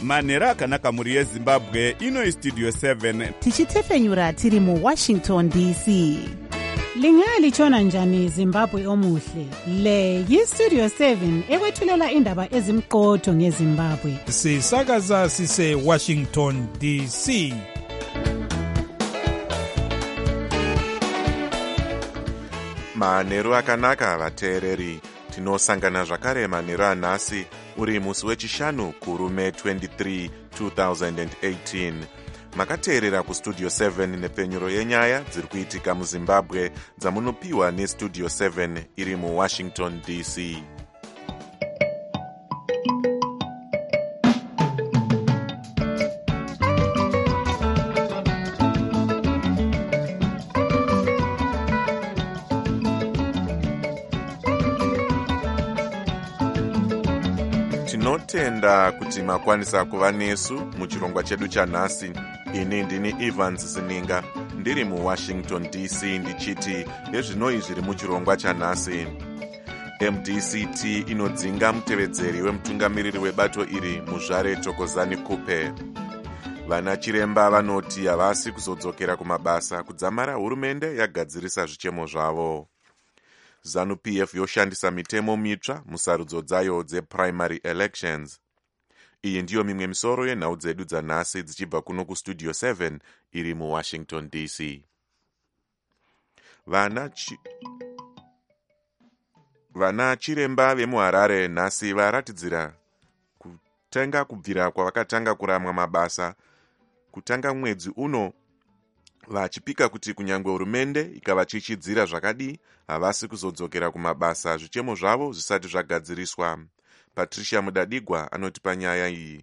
manhero akanaka mhuri yezimbabwe. Ino Studio 7 tichitefenyura tiri muWashington DC. Lingalitshona njani Zimbabwe omuhle? Le yiStudio 7 ekwethulela indaba ezimqotho ngeZimbabwe. Sisakaza sise Washington DC. Manhero akanaka vateereri, tinosangana zvakare manhero anhasi uri musi wechishanu kurume 23 2018. Makateerera kuStudio 7 nepfenyuro yenyaya dziri kuitika muZimbabwe dzamunopiwa neStudio 7 iri muWashington DC. Tinotenda kuti makwanisa kuva nesu muchirongwa chedu chanhasi. Ini ndini Evans Sininga, ndiri muWashington DC ndichiti nezvinoi zviri muchirongwa chanhasi. MDCT inodzinga mutevedzeri wemutungamiriri webato iri Muzvare Thokozani Kupe. Vana chiremba vanoti havasi kuzodzokera kumabasa kudzamara hurumende yagadzirisa zvichemo zvavo. ZANU-PF yoshandisa mitemo mitsva musarudzo dzayo dzeprimary elections. Iyi ndiyo mimwe misoro yenhau dzedu dzanhasi dzichibva kuno kuStudio 7 iri muWashington DC. Vana chiremba vemuHarare nhasi varatidzira kutenga kubvira kwavakatanga kuramwa mabasa kutanga mwedzi uno, vachipika kuti kunyange hurumende ikavachichidzira zvakadii havasi kuzodzokera kumabasa zvichemo zvavo zvisati zvagadziriswa. Patricia Mudadigwa anotipa nyaya iyi.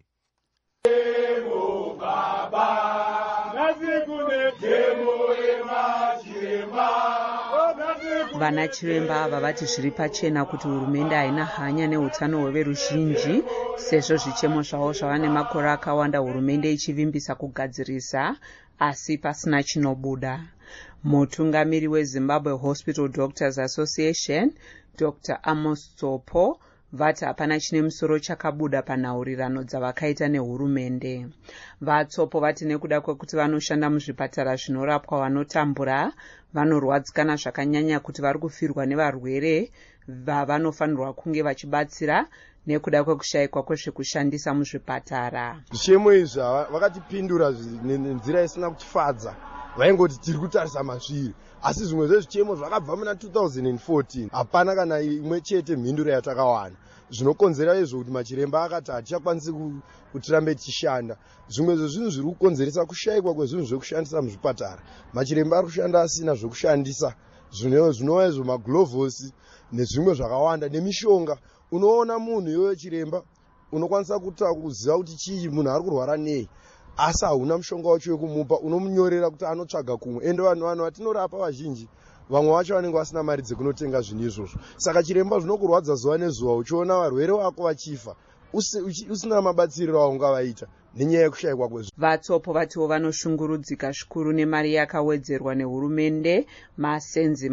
Vana chiremba ava vati zviri pachena kuti hurumende haina hanya neutano hweveruzhinji, sezvo zvichemo zvavo zvava nemakore akawanda hurumende ichivimbisa kugadzirisa asi pasina chinobuda. Mutungamiri weZimbabwe Hospital Doctors Association, Dr. Amos Tsopo, vati hapana chine musoro chakabuda panhaurirano dzavakaita nehurumende. Vatsopo vati nekuda kwekuti vanoshanda muzvipatara zvinorapwa vanotambura, vanorwadzikana zvakanyanya kuti vari kufirwa nevarwere vavanofanirwa kunge vachibatsira nekuda kwekushayikwa kwezvekushandisa muzvipatara. Zvichemo izvi vakatipindura nenzira isina kutifadza. Vaingoti tiri kutarisa masviri, asi zvimwe zvezvichemo zvakabva muna 2014 hapana kana imwe chete mhinduro yatakawana. Zvinokonzera izvo kuti machiremba akati hatichakwanisi kutirambe tichishanda. Zvimwe zvezvinhu zviri kukonzeresa kushayikwa kwezvinhu zvekushandisa muzvipatara. Machiremba ari kushanda asina zvekushandisa, zvinova izvo maglovosi nezvimwe zvakawanda nemishonga. Unoona munhu iyoyo chiremba unokwanisa kuziva kuti chii munhu ari kurwara nei, asi hauna mushonga wacho wekumupa, unomunyorera kuti anotsvaga kumwe. Ende vanhu vatinorapa vazhinji vamwe vacho vanenge vasina mari dzekunotenga zvinhu izvozvo. Saka chiremba zvinokurwadza zuva nezuva uchiona varwere vako vachifa usina mabatsiriro aungavaita nenyaya yekushayikwa kwezvinhu. Vatsopo vatiwo vanoshungurudzika zvikuru nemari yakawedzerwa nehurumende, masenzi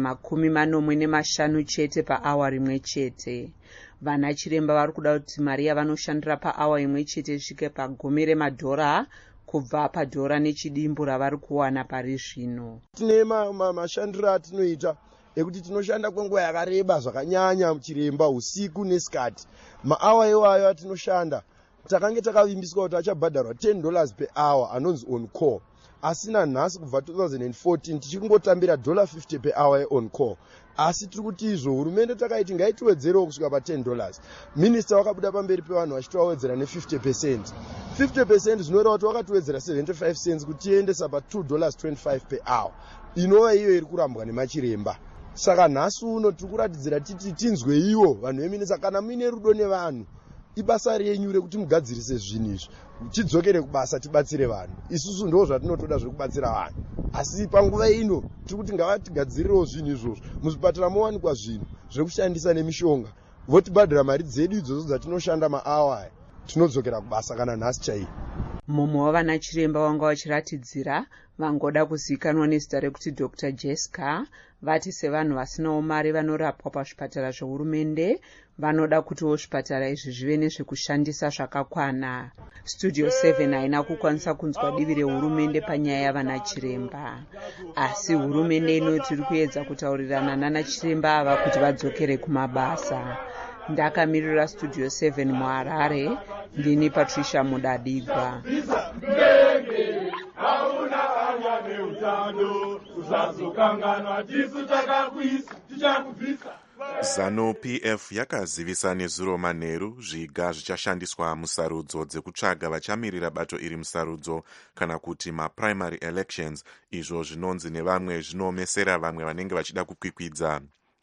45 chete paawa rimwe chete. Vana chiremba vari kuda kuti mari yavanoshandira paawa imwe chete isvike $10 kubva padhora nechidimbu ravari kuwana pari zvino. Tine mashandiro atinoita ekuti tinoshanda kwenguva yakareba zvakanyanya chiremba usiku nesikati. Maawa iwayo atinoshanda takange takavimbiswa kuti achabhadharwa $10 per hour anonzi on call. Asina nhasi kubva 2014 tichingotambira $50 per hour on call. Asi tiri kuti izvo hurumende takaiti ngaitiwedzerewo kusvika pa$10. Minista wakabuda pamberi pevanhu vachitowedzera ne50%. 50% zvinoreva kuti wakatiwedzera 75 cents kuti tiendesa pa$2.25 per hour. Inova iyo iri kurambwa nemachiremba. Saka nhasi uno tiri kuratidzira titi tinzwe iwo vanhu veminista, kana muine rudo nevanhu ibasa renyu rekuti mugadzirise zvinhu izvi, tidzokere kubasa tibatsire vanhu. Isusu ndo zvatinotoda zvekubatsira vanhu, asi panguva ino tiri kuti ngavatigadzirirewo zvinhu izvozvo. Muzvipatara mowanikwa zvinhu zvekushandisa nemishonga, votibhadhira mari dzedu idzodzo dzatinoshanda maawa aya, tinodzokera kubasa kana nhasi chaiyo. mumwe wavana chiremba wanga vachiratidzira vangoda kuzivikanwa nezita rekuti Dr. Jessica vati sevanhu vasinawo mari vanorapwa pazvipatara zvehurumende vanoda kutiwo zvipatara izvi zvive nezvekushandisa zvakakwana. Studio 7 haina kukwanisa kunzwa divi rehurumende panyaya yavana chiremba, asi hurumende inoti iri kuedza kutaurirana nana chiremba ava kuti vadzokere kumabasa. Ndakamirira Studio 7 muHarare, ndini Patricia Mudadigwa. ZANU-PF yakazivisa nezuro manheru zviga zvichashandiswa musarudzo dzekutsvaga vachamirira bato iri musarudzo kana kuti maprimary elections, izvo zvinonzi nevamwe zvinoomesera vamwe vanenge vachida kukwikwidza.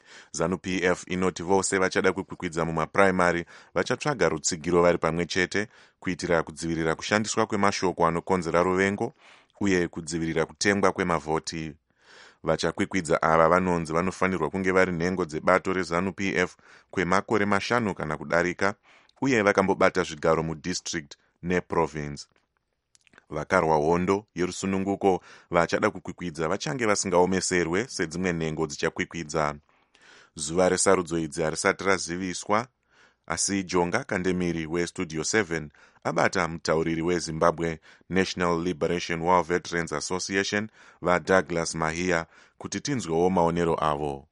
ZANU-PF inoti vose vachada kukwikwidza mumaprimary vachatsvaga rutsigiro vari pamwe chete kuitira kudzivirira kushandiswa kwemashoko anokonzera ruvengo uye kudzivirira kutengwa kwemavhoti. Vachakwikwidza ava vanonzi vanofanirwa kunge vari nhengo dzebato reZANU-PF kwemakore 5 kana kudarika uye vakambobata zvigaro mudistrict neprovince. Vakarwa hondo yerusununguko vachada kukwikwidza vachange vasingaomeserwe sedzimwe nhengo dzichakwikwidza. Zuva resarudzo idzi harisati raziviswa, asi Jonga Kandemiri weStudio 7 abata mutauriri weZimbabwe National Liberation War Veterans Association vaDouglas Mahia kuti tinzwewo maonero avo.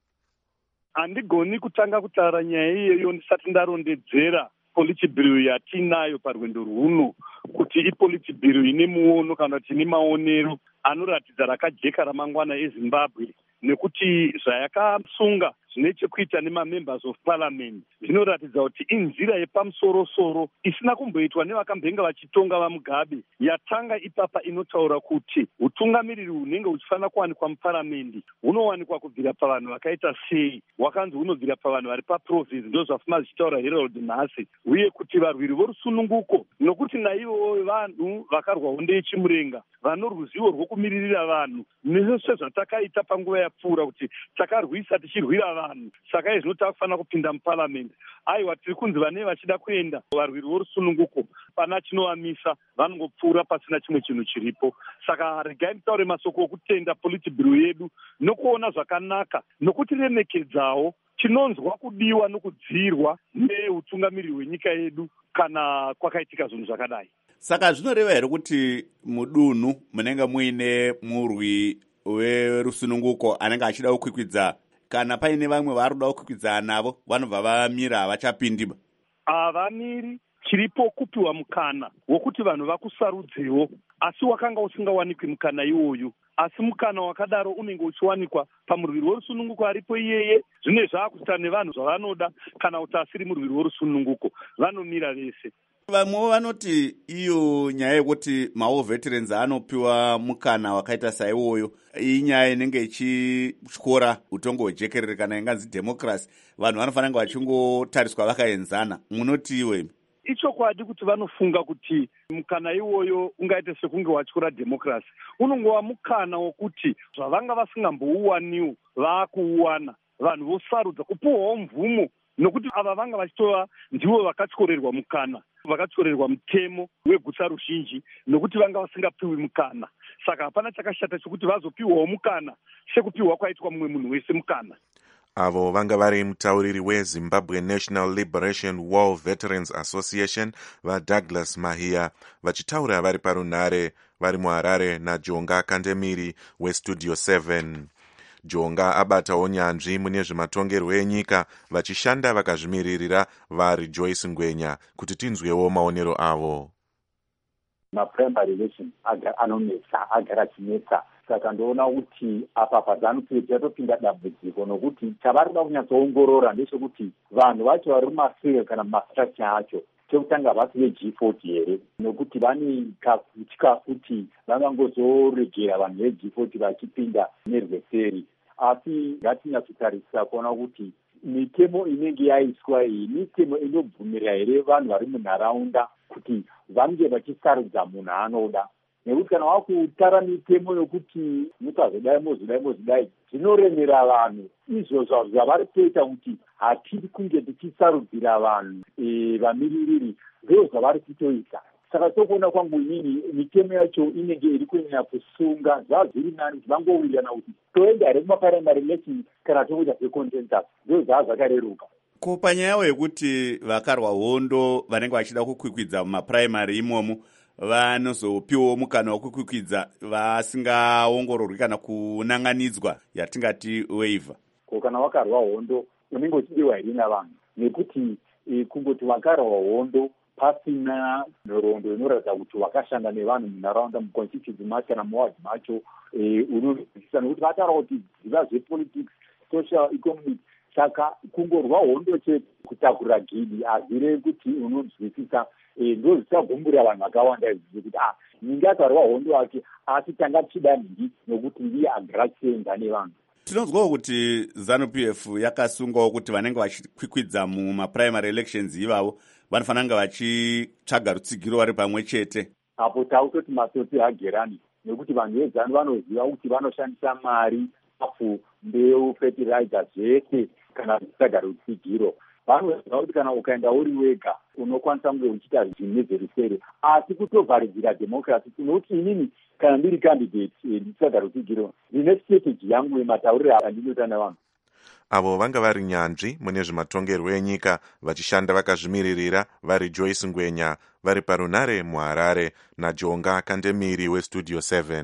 Handigoni kutanga kutaura nyaya iyoyo ndisati ndarondedzera politi bill yatinayo parwendo rwuno kuti ipoliti bill ine muono kana kuti ine maonero anoratidza rakajeka ramangwana eZimbabwe, nekuti zvayakasunga zvine chekuita nemamembers of parliament zvinoratidza kuti inzira yepamusoro-soro isina kumboitwa nevakambenga vachitonga vaMugabe. Yatanga ipapa inotaura kuti utungamiriri hunenge huchifanira kuwanikwa muparamendi hunowanikwa kubvira pavanhu vakaita sei, wakanzi hunobvira pavanhu vari paprovince, ndo zvafuma zvichitaura Herald nhasi, uye kuti varwiri vorusununguko, nokuti naivo vanhu vakarwa hondo yechimurenga vano ruzivo rwokumiririra vanhu nezvose zvatakaita panguva yapfuura kuti takarwisa tichirwira vanhu, saka izvi zvinotakufanira kupinda muparamendi. Aiwa, tiri kunzi vanei vachida kuenda varwiri vorusununguko pana chinovamisa vanongopfuura pasina chimwe chinhu chiripo. Saka regai mutaure masoko okutenda politi bill yedu nokuona zvakanaka nokutiremekedzawo chinonzwa kudiwa nokudzirwa neutungamiriri hwenyika yedu kana kwakaitika zvinhu zvakadai. Saka zvinoreva here kuti mudunhu munenge muine murwi werusununguko anenge achida kukwikwidza, kana paine vamwe vari kuda kukwikwidza navo vanobva vamira havachapindiba? Havamiri, chiripo kupiwa mukana wokuti vanhu vakusarudzewo, asi wakanga usingawanikwi mukana iwoyu. Asi mukana wakadaro unenge uchiwanikwa pamurwiri worusununguko aripo iyeye. Zvine zvaakuita nevanhu zvavanoda, kana kuti asiri murwiri worusununguko vanomira vese. Vamwe vanoti iyo nyaya yekuti mawo veterans anopiwa mukana wakaita saiwoyo inyaya inenge ichityora utongo hwejekerere kana inganzi democracy, vanhu vanofanira kunge vachingotariswa vakaenzana. Munoti iwe? Ichokwadi kuti vanofunga kuti mukana iwoyo ungaite sekunge watyora democracy. Unongova mukana wokuti zvavanga vasingambouwaniwo vaakuuwana, vanhu vosarudza kupiwawo mvumo, nokuti ava vanga vachitova ndivo vakatyorerwa mukana, vakatyorerwa mutemo weguta ruzhinji, nokuti vanga vasingapiwi mukana. Saka hapana chakashata chokuti vazopiwawo mukana sekupiwa kwaitwa mumwe munhu wese mukana. Avo vanga vari mutauriri weZimbabwe National Liberation War Veterans Association vaDouglas Mahia vachitaura vari parunhare vari muHarare naJonga Kandemiri weStudio 7. Jonga abatawo nyanzvi mune zvematongerwo enyika vachishanda vakazvimiririra vari Joyce Ngwenya kuti tinzwewo maonero avo. Maprimary election anonetsa, agara achinetsa. Saka ndoona kuti apa paZANU-PF yatopinda dambudziko, nokuti chavari kuda kunyatsoongorora ndechekuti vanhu vacho vari mumasere kana mumastructure acho chekutanga vasi veG40 here, nokuti vane kutya kuti vangangozoregera vanhu veG40 vachipinda nerweseri. Asi ngatinyatsotarisa kuona kuti mitemo inenge yaiswa iyi mitemo inobvumirira here vanhu vari munharaunda kuti vange vachisarudza munhu anoda. Nekuti kana wakutara mitemo yokuti mukazodai mozodai zvinoremera vanhu, izvo zvavari kuita kuti hatiri kunge tichisarudzira vanhu vamiririri, ndizvo zvavari kutoita. saka sokuona kwangu inini mitemo yacho inenge iri kunyanya kusunga zvazviri nani kuti vangowirirana kuti toenda here kumaprimary elections kana tokuita zveconsensus ndo zvaa zvakareruka. Ko panyayawo yekuti vakarwa hondo vanenge vachida kukwikwidza mumapuraimary imomo vanozopiwawo mukana wekukwikwidza vasingaongororwi kana kunanganidzwa yatingati waiver. Ko kana wakarwa hondo unenge uchidiwa here navanhu nekuti kungoti wakarwa hondo pasina nhoroondo inoratidza kuti wakashanda nevanhu munharaunda muconstituency macho kana muward macho unozwisisa nekuti vataura kuti dziva zvepolitics social economic saka kungorwa hondo chete kutakura gidi hazvirevi kuti unozwisisa ndo zvichagumburira vanhu vakawanda izvi kuti ninge akarwa hondo yake asi tanga tichida nhingi nokuti ndiye agara chienza nevanhu. Tinonzwawo kuti ZANU-PF yakasungawo kuti vanenge vachikwikwidza mumaprimary elections ivavo vanofanira kunge vachitsvaga rutsigiro vari pamwe chete. Apo tautoti masoti hagerani nekuti vanhu vezanu vanoziva kuti vanoshandisa mari afu mbeu fertilizer zvese kana kutsvaga rutsigiro. Vanoziva kuti kana ukaenda uri wega unokwanisa kunge uchiita zvine zverusere asi kutovharidzira democracy nokuti inini kana ndiri candidate nditsvaga rutsigiro ndine strategy yangu yematauriro andinoita navanhu. Avo vanga vari nyanzvi mune zvematongerwo enyika vachishanda vakazvimiririra vari Joyce Ngwenya vari parunare muHarare naJonga Kandemiri weStudio 7.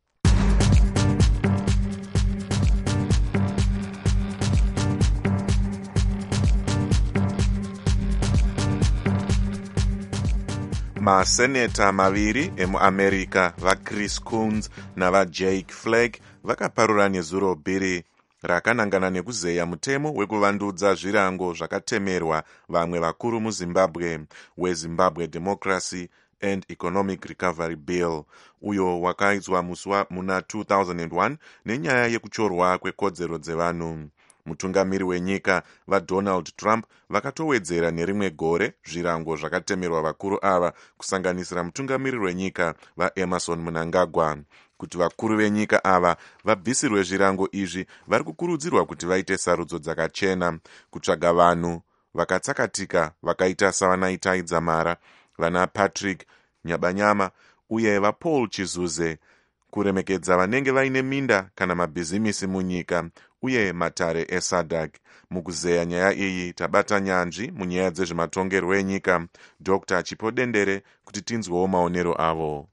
Maseneta maviri emuAmerica vaChris Coons navaJake Flake vakaparura nezuro bhiri rakanangana nekuzeya mutemo wekuvandudza zvirango zvakatemerwa vamwe vakuru muZimbabwe weZimbabwe Democracy and Economic Recovery Bill, uyo wakaizwa muna 2001 nenyaya yekuchorwa kwekodzero dzevanhu. Mutungamiri wenyika vaDonald Trump vakatowedzera nerimwe gore zvirango zvakatemerwa vakuru ava kusanganisira mutungamiri wenyika vaEmerson Mnangagwa. Kuti vakuru venyika ava vabvisirwe zvirango izvi vari kukurudzirwa kuti vaite sarudzo dzakachena, kutsvaga vanhu vakatsakatika vakaita savanaita Idzamara, vana Patrick Nyabanyama uye vaPaul Chizuze, kuremekedza vanenge vaine minda kana mabhizimisi munyika uye matare eSADC. Mukuzeya nyaya iyi tabata nyanzvi munyaya dzezvematongerwo enyika Dr. Chipodendere kuti tinzwewo maonero avo.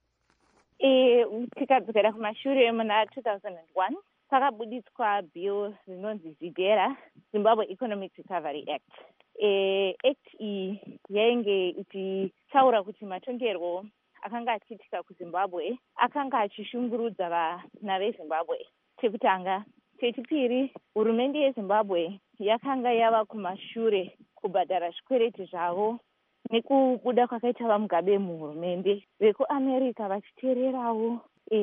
Tikadzokera kumashure muna 2001 pakabuditswa bill rinonzi ZEDERA, Zimbabwe Economic Recovery Act. Act iyi yainge ichitaura kuti matongerwo akanga achiitika kuZimbabwe akanga achishungurudza vana veZimbabwe. Chekutanga. Chechipiri, hurumende yeZimbabwe yakanga yava kumashure kubhadhara zvikwereti zvavo nekubuda kwakaita vaMugabe muhurumende. VekuAmerica vachiteererawo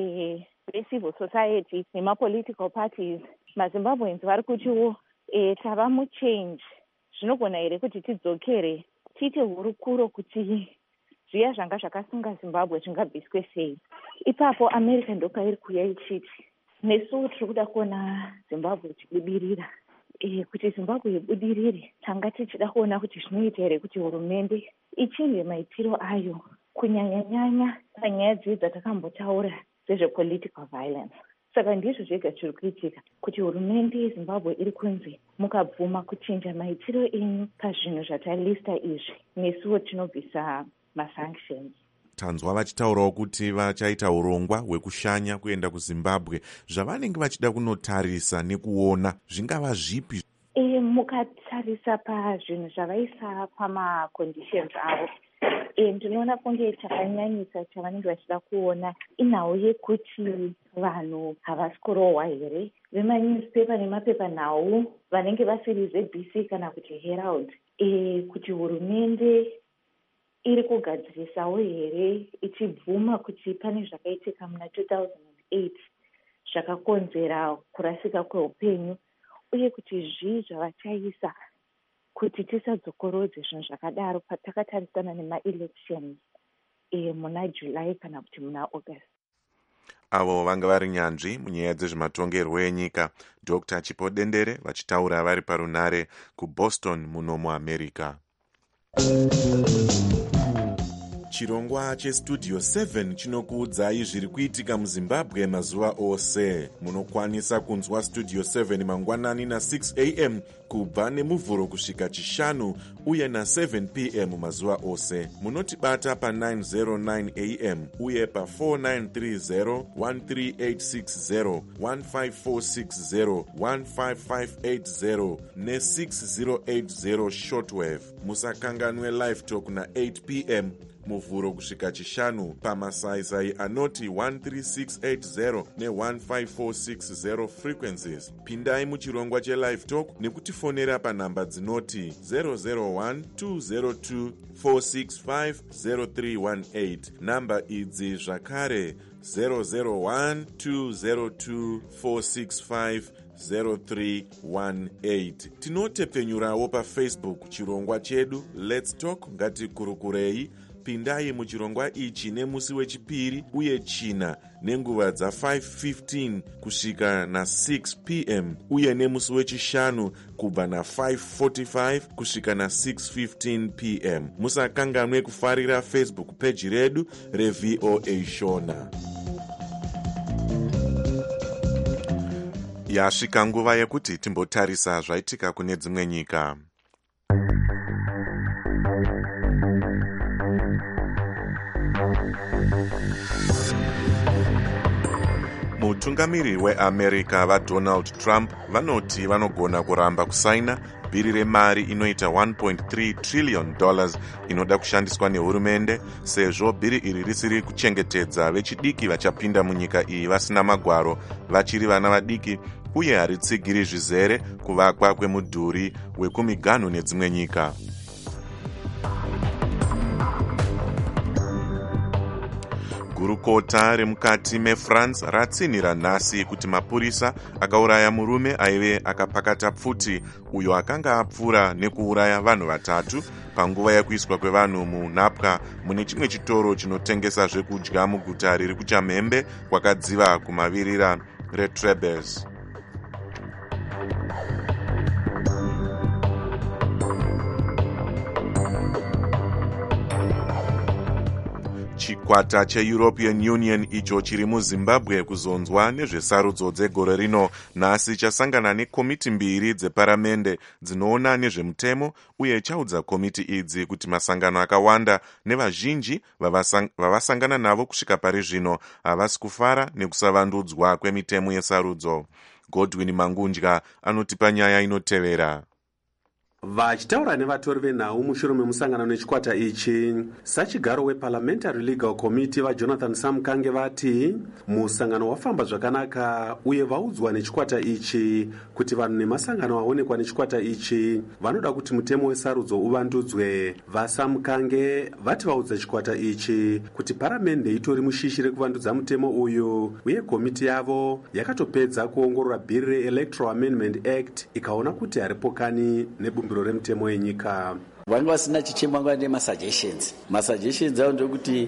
vecivil society nemapolitical parties, maZimbabweans vari kutiwo tava muchange. Zvinogona here kuti tidzokere tiite hurukuro kuti zviya zvanga zvakasunga Zimbabwe zvingabviswe sei. Ipapo America ndopairi kuuya ichiti nesu tiri kuda kuona Zimbabwe ichibudirira. Kuti Zimbabwe ibudirire tanga tichida kuona kuti zvinoita here kuti hurumende ichinje maitiro ayo kunyanya-nyanya panyaya dzatakambotaura dzezvepolitical violence. Saka ndizvo zvega zviri kuitika kuti hurumende yeZimbabwe iri kunzi mukabvuma kuchinja maitiro enyu pazvinhu zvatalista izvi nesuwo tinobvisa masanctions. Tanzwa vachitaurawo kuti vachaita urongwa hwekushanya kuenda kuZimbabwe. Zvavanenge vachida kunotarisa nekuona zvingava zvipi? Mukatarisa pazvinhu zvavaisa pamaconditions avo, ndinoona kunge chakanyanyisa chavanenge vachida kuona inhau yekuti vanhu havasi kurohwa here. Vemanewspaper nemapepanhau vanenge vasiri ZBC kana kuti Herald, kuti hurumende iri kugadzirisawo here ichibvuma kuti pane zvakaitika muna 2008 zvakakonzera kurasika kweupenyu, uye kuti zvii zvavachaisa kuti tisadzokorodze zvinhu zvakadaro patakatarisana nemaelections muna July kana kuti muna August. Avo vanga vari nyanzvi munyaya dzezvematongerwo enyika Dr. Chipodendere vachitaura vari parunare kuBoston muno muAmerica. chirongwa chestudio 7 chinokuudzai zviri kuitika muzimbabwe mazuva ose. Munokwanisa kunzwa studio 7 mangwanani na6 am kubva nemuvhuro kusvika chishanu uye na7 pm mazuva ose. Munotibata pa909 am uye pa4930 13860 15460 15580 ne6080 shortwave. Musakanganwe live talk na8 pm muvhuro kusvika chishanu pamasaisai anoti 13680 ne15460 frequencies. Pindai muchirongwa chelive talk nekutifonera panhamba dzinoti 001 202 465 0318. Namba idzi zvakare 001 202 465 0318. Tinotepfenyurawo paFacebook chirongwa chedu Let's Talk ngatikurukurei. Pindai muchirongwa ichi nemusi wechipiri uye china nenguva dza5:15 kusvika na6 pm uye nemusi wechishanu kubva na5:45 kusvika na6:15 pm. Musakanganwe kufarira Facebook page redu reVOA Shona. Yasvika nguva yekuti timbotarisa zvaitika kune dzimwe nyika. Mutungamiri weAmerica vaDonald Trump vanoti vanogona kuramba kusaina bhiri remari inoita $1.3 trillion inoda kushandiswa nehurumende sezvo bhiri iri risiri kuchengetedza vechidiki vachapinda munyika iyi vasina magwaro vachiri vana vadiki uye haritsigiri zvizere kuvakwa kwemudhuri wekumiganhu nedzimwe nyika. Gurukota remukati meFrance ratsinhira nhasi kuti mapurisa akauraya murume aive akapakata pfuti uyo akanga apfuura nekuuraya vanhu vatatu panguva yekuiswa kwevanhu munhapwa mune chimwe chitoro chinotengesa zvekudya muguta riri kuchamhembe kwakadziva kumavirira reTrebes. Chikwata cheEuropean Union icho chiri muZimbabwe kuzonzwa nezvesarudzo dzegore rino nhasi chasangana nekomiti mbiri dzeparamende dzinoona nezvemutemo uye chaudza komiti idzi kuti masangano akawanda nevazhinji vavasangana navo kusvika pari zvino havasi kufara nekusavandudzwa kwemitemo yesarudzo. Godwin Mangunja anotipa nyaya inotevera. Vachitaura nevatori venhau mushure memusangano nechikwata ichi, sachigaro weParliamentary Legal Committee vaJonathan Samkange vati musangano wafamba zvakanaka uye vaudzwa nechikwata ichi kuti vanhu nemasangano aonekwa nechikwata ichi vanoda kuti mutemo wesarudzo uvandudzwe. VaSamkange vati vaudza chikwata ichi kuti paramende itori mushishi rekuvandudza mutemo uyu uye komiti yavo yakatopedza kuongorora bhiri reElectoral Amendment Act ikaona kuti haripokani nebumbiro remutemo yenyika. Vanga vasina chichemangwa nemasuggestions avo ndekuti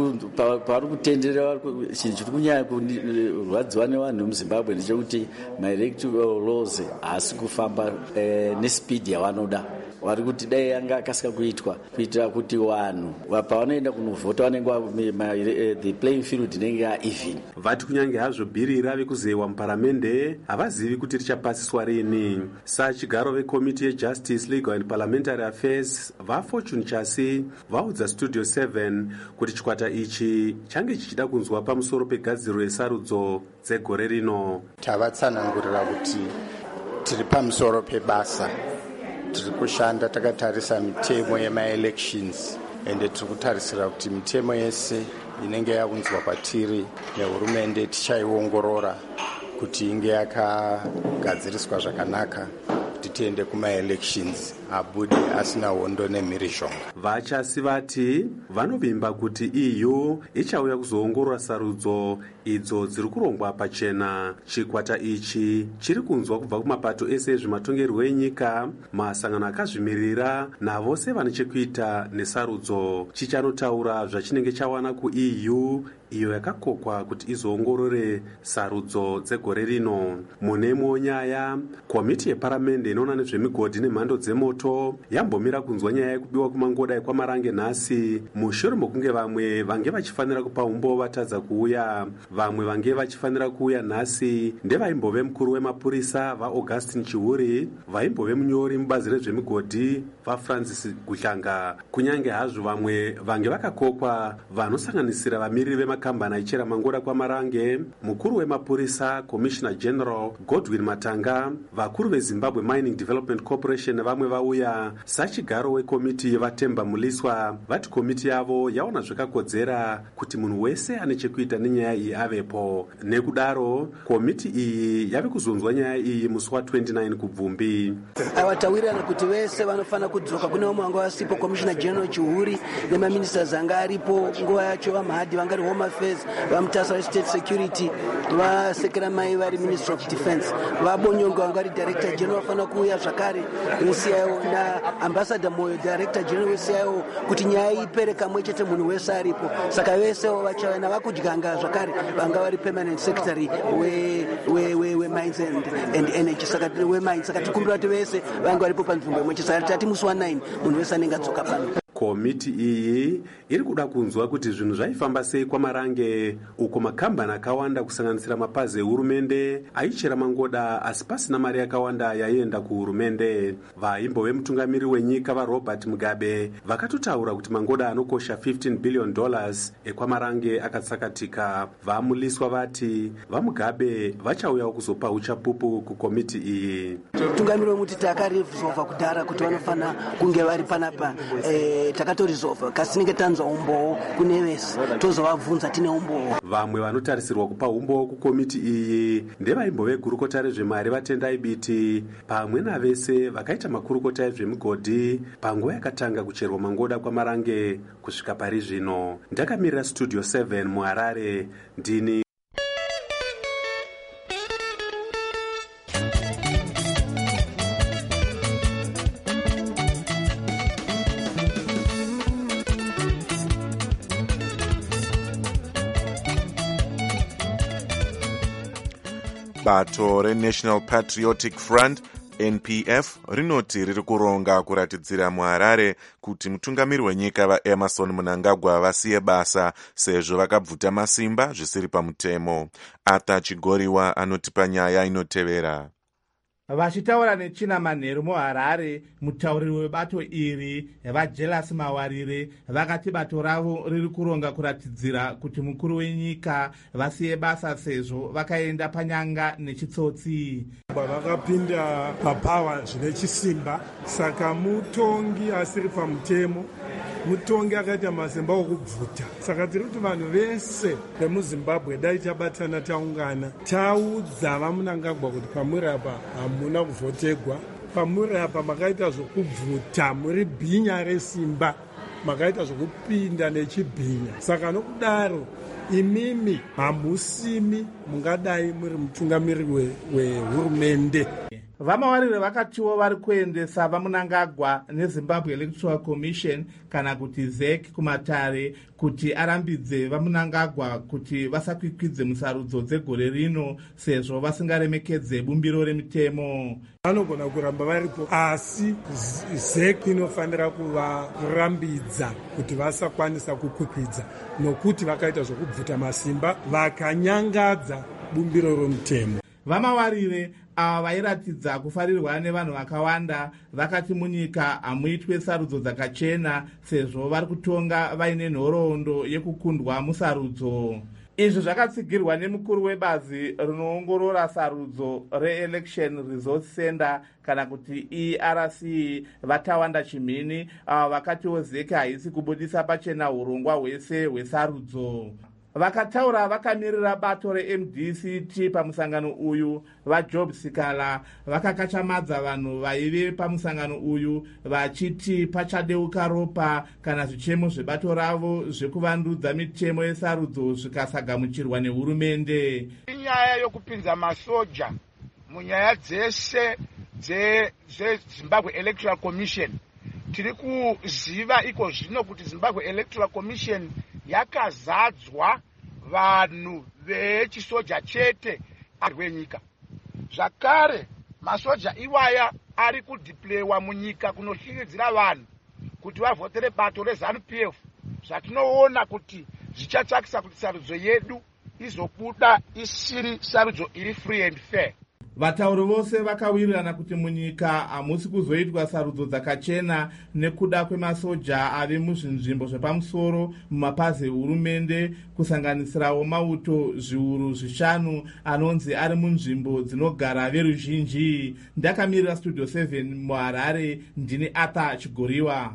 pavari kutenderera chinhu chiri kunyanya kurwadziwa nevanhu vemuZimbabwe ndechekuti maelectoral laws haasi kufamba nespeed yavanoda. Vari kuti dai yanga akasika kuitira kuti vanhu pavanoenda kunovhota vanenge the playing field inenge even. Vati kunyange hazvo bhiri rave kuzeyiwa muparamende havazivi kuti richapasiswa rini. Sachigaro vekomiti yeJustice, Legal and Parliamentary Affairs vaFortune Chasi vaudza Studio 7 kuti chikwata ichi change chichida kunzwa pamusoro pegadziro yesarudzo dzegore rino. Tavatsanangurira kuti tiri pamusoro pebasa, tiri kushanda takatarisa mitemo yemaelections ende tiri kutarisira kuti mitemo yese inenge yaunzwa kwatiri nehurumende tichaiongorora kuti inge yakagadziriswa zvakanaka kuti tiende kumaelections abudi asina hondo nemhirizhonga. Vachasi vati vanovimba kuti EU ichauya kuzoongorora sarudzo idzo dziri kurongwa pachena. Chikwata ichi chiri kunzwa kubva kumapato ese ezvematongerwo enyika, masangano akazvimirira navose vane chekuita nesarudzo. Chichanotaura zvachinenge chawana kuEU iyo yakakokwa kuti izoongorore sarudzo dzegore rino. Mune imwe nyaya, komiti yeparamende inoona nezvemigodhi nemhando dzemoto yambomira kunzwa nyaya yekubiwa kumangoda kwamarange nhasi, mushure mokunge vamwe vange vachifanira kupa umbo vatadza kuuya. Vamwe vange vachifanira kuuya nhasi ndevaimbove mukuru wemapurisa vaAugustin Chihuri, vaimbove munyori mubazi rezvemigodhi vaFrancis Guhlanga, kunyange hazvo vamwe vange vakakokwa vanosanganisira vamiriri vemakambani aichera mangoda kwamarange, mukuru wemapurisa Commissioner General Godwin Matanga, vakuru veZimbabwe Mining Development Corporation nevamwe vauya. Sachigaro wekomiti vaTemba Muliswa vati komiti yavo yaona zvakakodzera kuti munhu wese ane chekuita nenyaya iyi avepo. Nekudaro komiti iyi yave kuzonzwa nyaya iyi musi wa29 kubvumbi. Avatawirirana kuti vese vanofana kudzoka kune vamwe vanga vasipo, Commissioner General Chihuri nemaministers anga aripo nguva yacho, vamahadhi vanga ri Home Affairs, vamutasa weState Security, vasekera mai vari Minister of Defence, vabonyongo vanga vari Director General vafana kuuya zvakare weCIO naAmbassador Moyo Director General weCIO kuti nyaya ipere kamwe chete munhu wese aripo. Saka vesewo vachava navakudyanga zvakare vanga vari Permanent Secretary weMines and Energy. Saka weMines, saka tikumbira kuti vese vanga varipo panzvimbo imwe chete. Saka tati musi wa9 munhu wese anenge adzoka pano. Komiti iyi iri kuda kunzwa kuti zvinhu zvaifamba sei kwamarange, uko makambani akawanda kusanganisira mapazi ehurumende aichera mangoda asi pasina mari yakawanda yaienda kuhurumende. Vaimbove mutungamiri wenyika vaRobert Mugabe vakatotaura kuti mangoda anokosha $15 billion ekwamarange akatsakatika. Vamuliswa vati vaMugabe vachauyawo kuzopa uchapupu kukomiti iyi. Mutungamiri wemuti takaresolva kudhara kuti vanofana kunge vari panapa, takatoresolva kasinenge tanzwa umbowo kune vese tozovabvunza tine umbowo. Vamwe vanotarisirwa kupa umbowo kukomiti iyi ndevaimbove gurukota rezvemari vaTendai Biti pamwe navese vakaita makurukota ezvemigodhi panguva yakatanga kucherwa mangoda kwamarange kusvika pari zvino. Ndakamirira Studio 7 muHarare, ndini bato reNational Patriotic Front NPF rinoti riri kuronga kuratidzira muHarare kuti mutungamiri wenyika vaEmerson Mnangagwa vasiye basa sezvo vakabvuta masimba zvisiri pamutemo. Arthur Chigoriwa anoti panyaya inotevera. Vachitaura nechina manheru muHarare, mutauriri webato iri vaJelas Mawarire vakati bato ravo riri kuronga kuratidzira kuti mukuru wenyika vasiye basa sezvo vakaenda panyanga nechitsotsi. Vakapinda papawa zvine chisimba, saka mutongi asiri pamutemo, mutongi akaita masimba okubvuta. Saka tiri kuti vanhu vese vemuZimbabwe dai tabatana taungana taudza vaMnangagwa kuti pamuri apa hamuna kuvhotegwa, pamuri apa makaita zvokubvuta, muri bhinya resimba, makaita zvokupinda nechibhinya. Saka nokudaro imimi hamusimi mungadai muri mutungamiri wehurumende. Vamawarire vakatiwo vari kuendesa vaMnangagwa neZimbabwe Electoral Commission kana kuti ZEC kumatare kuti arambidze vaMnangagwa kuti vasakwikwidze musarudzo dzegore rino sezvo vasingaremekedze bumbiro remitemo. Vanogona kuramba varipo asi ZEC inofanira kuvarambidza kuti vasakwanisa kukwikwidza nokuti vakaita zvokubvuta masimba vakanyangadza bumbiro romutemo. Vamawarire ava vairatidza kufarirwa nevanhu vakawanda vakati munyika hamuitwe sarudzo dzakachena sezvo vari kutonga vaine nhoroondo yekukundwa musarudzo. Izvi zvakatsigirwa nemukuru webazi rinoongorora sarudzo reElection Resource Center kana kuti ERC vaTawanda Chimhini, ava vakatiwo ZEC haisi kubudisa pachena hurongwa hwese hwesarudzo. Vakataura vakamirira bato reMDCT pamusangano uyu vaJob Sikala vakakachamadza vanhu vaive pamusangano uyu vachiti pachadeuka ropa kana zvichemo zvebato ravo zvekuvandudza mitemo yesarudzo zvikasagamuchirwa nehurumende. Inyaya yokupinza masoja munyaya dzese dzeZimbabwe Electoral Commission. Tiri kuziva iko zvino kuti Zimbabwe Electoral Commission yakazadzwa vanhu vechisoja chete arwenyika. Zvakare masoja iwaya ari kudhiplewa munyika kunoshiridzira vanhu kuti vavhotere bato reZANU-PF. Zvatinoona kuti zvichatsvakisa kuti sarudzo yedu izobuda isiri sarudzo iri free and fair. Vatauri vose vakawirirana kuti munyika hamusi kuzoitwa sarudzo dzakachena nekuda kwemasoja ari muzvinzvimbo zvepamusoro mumapazi ehurumende, kusanganisirawo mauto zviuru 5 anonzi ari munzvimbo dzinogara veruzhinji. Ndakamirira Studio 7 muHarare, ndini Arthur Chigoriwa.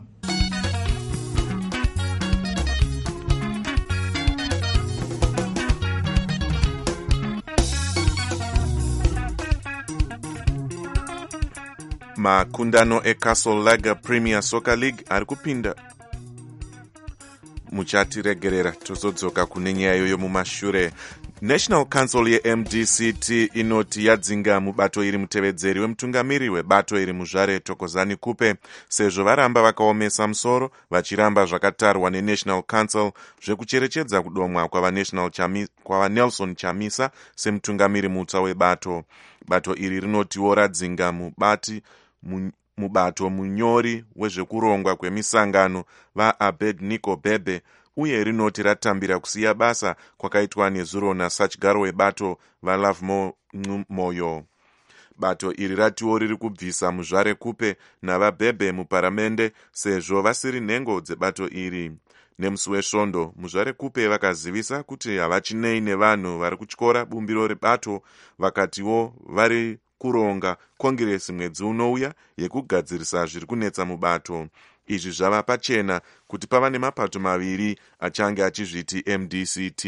Makundano eCastle Lager Premier Soccer League ari kupinda muchatiregerera tozodzoka kune nyaya iyoyo mumashure. National Council yeMDCT inoti yadzinga mubato iri mutevedzeri wemutungamiri webato iri muzvare Thokozani Kupe sezvo varamba vakaomesa musoro vachiramba zvakatarwa neNational Council zvekucherechedza kudomwa kwavaNelson Chamisa semutungamiri mutsva webato. Bato iri rinotiwo radzinga mubato munyori wezvekurongwa kwemisangano vaAbednego Bebe uye rinoti ratambira kusiya basa kwakaitwa nezuro nasachigaro webato vaLove Moyo. Bato iri ratiwo riri kubvisa muzvare Kupe navaBebe muparamende sezvo vasiri nhengo dzebato iri. Nemusi wesvondo muzvare Kupe vakazivisa kuti havachinei nevanhu vari kutyora bumbiro rebato, vakatiwo vari kuronga kongiresi mwedzi unouya yekugadzirisa zviri kunetsa mubato. Izvi zvava pachena kuti pava nemapato maviri achange achizviti MDCT.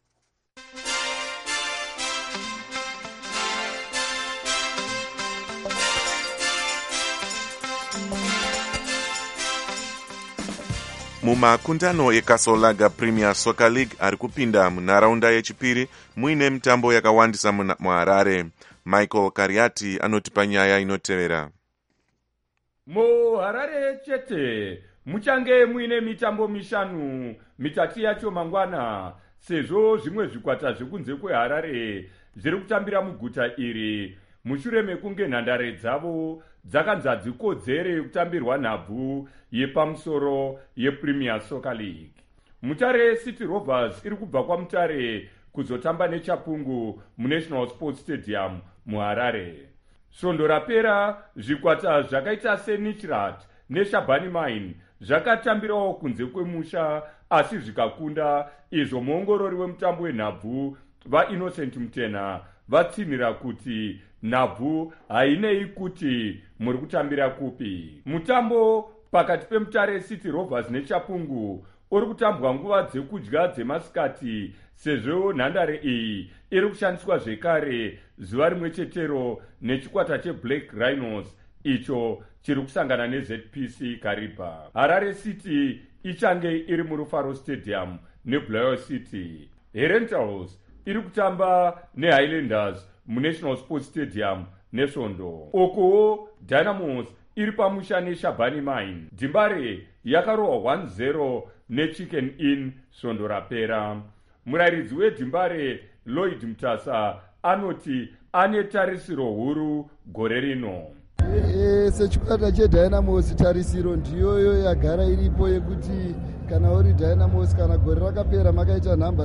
Mumakundano eCastle Lager Premier Soccer League ari kupinda munharaunda yechipiri muine mitambo yakawandisa muHarare. Michael Kariati anotipa nyaya inotevera. MuHarare chete muchange muine mitambo 5, mitatu yacho mangwana, sezvo zvimwe zvikwata zvekunze kweHarare zviri kutambira muguta iri mushure mekunge nhandare dzavo dzakanzi hadzikodzere kutambirwa nhabvu yepamusoro yePremier Soccer League. Mutare City Rovers iri kubva kwaMutare kuzotamba neChapungu muNational Sports Stadium muHarare. Svondo rapera zvikwata zvakaita seNichirat neShabani Mine zvakatambirawo kunze kwemusha asi zvikakunda, izvo muongorori wemutambo wenhabvu vaInnocent Mutena vatsinhira kuti nhabvu hainei kuti muri kutambira kupi. Mutambo pakati peMutare City Rovers neChapungu uri kutambwa nguva dzekudya dzemasikati sezvo nhandare iyi iri kushandiswa zvekare zuva rimwe chetero nechikwata cheBlack Rhinos icho chiri kusangana neZPC Kariba. Harare City ichange iri muRufaro Stadium neBulawayo City. Herentals iri kutamba neHighlanders muNational Sports Stadium nesvondo. Okowo Dynamos iri pamusha neShabani Mine. Dimbare yakarohwa 1-0 neChicken Inn svondo rapera. Murairidzi weDimbare Lloyd Mutasa anoti ane tarisiro huru gore rino. Sechikwata cheDynamos tarisiro ndiyoyo yagara iripo yekuti kana uri Dynamos kana gore rakapera makaita number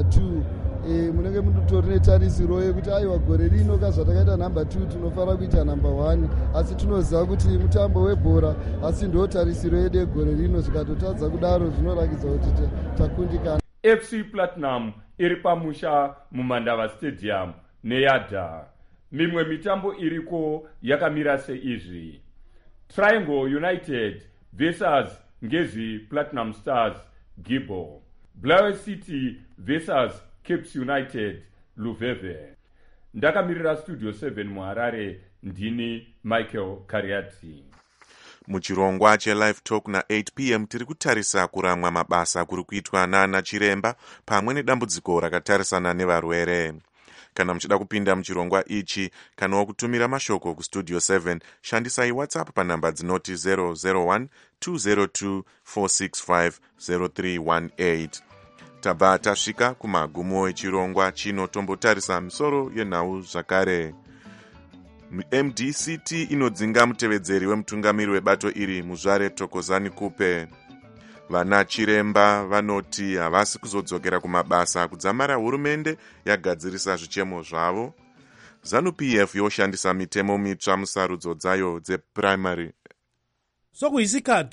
2 munenge munotori netarisiro yekuti aiwa gore rino kazvatakaita number 2 tinofanira kuita number 1, asi tinoziva kuti mutambo webhora asi ndo tarisiro yedu yegore rino. Zvikatotadza kudaro zvinorakidza kuti takundikana. FC Platinum iri pamusha muMandava Stadium neYadha. Mimwe mitambo iriko yakamira seizvi: Triangle United versus Ngezi Platinum Stars Gibo, Bulawayo City versus Cape United Luveve. Ndakamirira Studio 7 muHarare, ndini Michael Kariati. Muchirongwa cheLive Talk na8 p.m. tiri kutarisa kuramwa mabasa kuri kuitwa naana chiremba pamwe nedambudziko rakatarisana nevarwere. Kana muchida kupinda muchirongwa ichi kana kutumira mashoko kustudio 7 shandisai WhatsApp panhamba dzinoti 001 202 465 0318. tabva tasvika kumagumo echirongwa chino tombotarisa misoro yenhau zvakare. MDCT inodzinga mutevedzeri wemutungamiri webato iri Muzvare Thokozani Kupe. Vana chiremba vanoti havasi kuzodzokera kumabasa kudzamara hurumende yagadzirisa zvichemo zvavo. ZANU-PF yoshandisa mitemo mitsva musarudzo dzayo dzepuraimari. sokuyisikhathi